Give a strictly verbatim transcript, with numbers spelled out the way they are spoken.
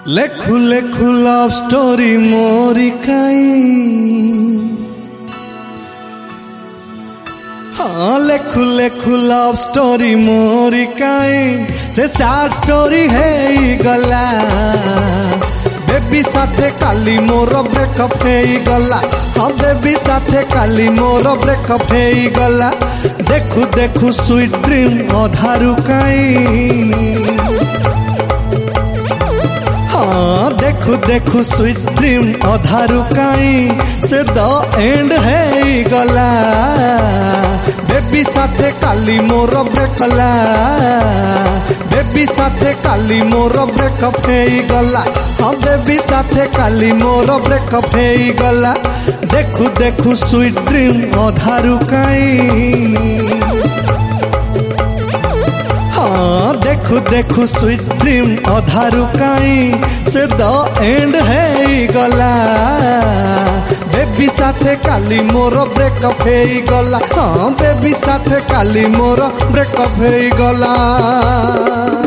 लेखु लेखु love story मोरी काई। हाँ लेखु लेखु love story मोरी काई से सैड स्टोरी है गला। बेबी साथे काली मोर ब्रेकअप है गला। हाँ बेबी साथे काली मोर ब्रेकअप है गला। देखु देखु स्वीट ड्रीम अधारू काई। हाँ देखु देखु स्वीट ड्रीम अधारू काई से द एंड है गला। बेबी साथे काली मोर ब्रेकला। बेबी साथे काली मोर ब्रेकअप है गला। हाँ बेबी साथे काली मोर ब्रेकअप है गला। देखु देखु स्वीट ड्रीम अधारू काई। हाँ देखु देखु स्वीट ड्रीम अधारू काई से द एंड है गला। बेबी साथे काली मोर ब्रेकअप है गला। हाँ बेबी साथे काली मोर ब्रेकअप है गला।